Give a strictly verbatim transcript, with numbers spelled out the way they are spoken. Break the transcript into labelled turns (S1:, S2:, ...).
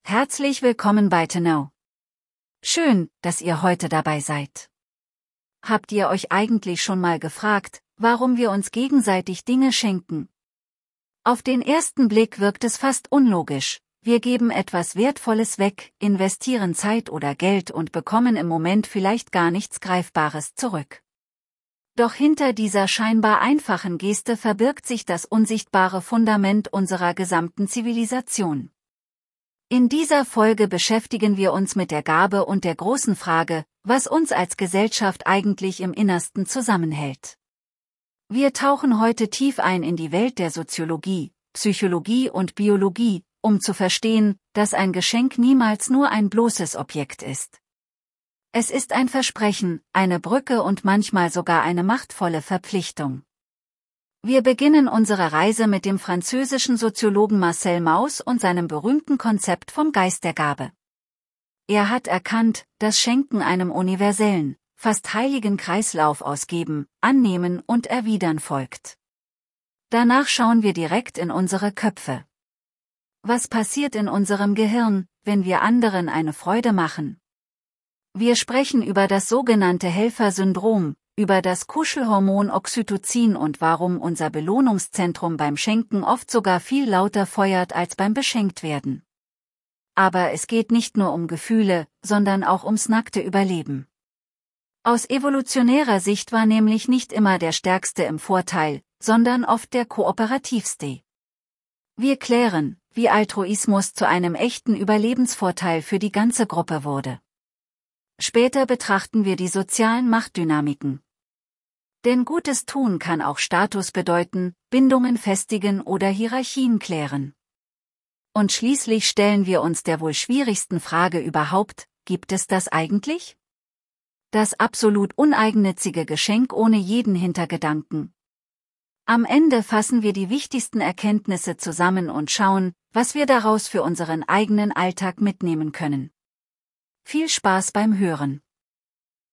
S1: Herzlich willkommen bei To Know. Schön, dass ihr heute dabei seid. Habt ihr euch eigentlich schon mal gefragt, warum wir uns gegenseitig Dinge schenken? Auf den ersten Blick wirkt es fast unlogisch. Wir geben etwas Wertvolles weg, investieren Zeit oder Geld und bekommen im Moment vielleicht gar nichts Greifbares zurück. Doch hinter dieser scheinbar einfachen Geste verbirgt sich das unsichtbare Fundament unserer gesamten Zivilisation. In dieser Folge beschäftigen wir uns mit der Gabe und der großen Frage, was uns als Gesellschaft eigentlich im Innersten zusammenhält. Wir tauchen heute tief ein in die Welt der Soziologie, Psychologie und Biologie, um zu verstehen, dass ein Geschenk niemals nur ein bloßes Objekt ist. Es ist ein Versprechen, eine Brücke und manchmal sogar eine machtvolle Verpflichtung. Wir beginnen unsere Reise mit dem französischen Soziologen Marcel Mauss und seinem berühmten Konzept vom Geist der Gabe. Er hat erkannt, dass Schenken einem universellen, fast heiligen Kreislauf aus Geben, Annehmen und Erwidern folgt. Danach schauen wir direkt in unsere Köpfe. Was passiert in unserem Gehirn, wenn wir anderen eine Freude machen? Wir sprechen über das sogenannte Helfersyndrom, über das Kuschelhormon Oxytocin und warum unser Belohnungszentrum beim Schenken oft sogar viel lauter feuert als beim Beschenktwerden. Aber es geht nicht nur um Gefühle, sondern auch ums nackte Überleben. Aus evolutionärer Sicht war nämlich nicht immer der Stärkste im Vorteil, sondern oft der Kooperativste. Wir klären, wie Altruismus zu einem echten Überlebensvorteil für die ganze Gruppe wurde. Später betrachten wir die sozialen Machtdynamiken. Denn gutes Tun kann auch Status bedeuten, Bindungen festigen oder Hierarchien klären. Und schließlich stellen wir uns der wohl schwierigsten Frage überhaupt, gibt es das eigentlich? Das absolut uneigennützige Geschenk ohne jeden Hintergedanken. Am Ende fassen wir die wichtigsten Erkenntnisse zusammen und schauen, was wir daraus für unseren eigenen Alltag mitnehmen können. Viel Spaß beim Hören.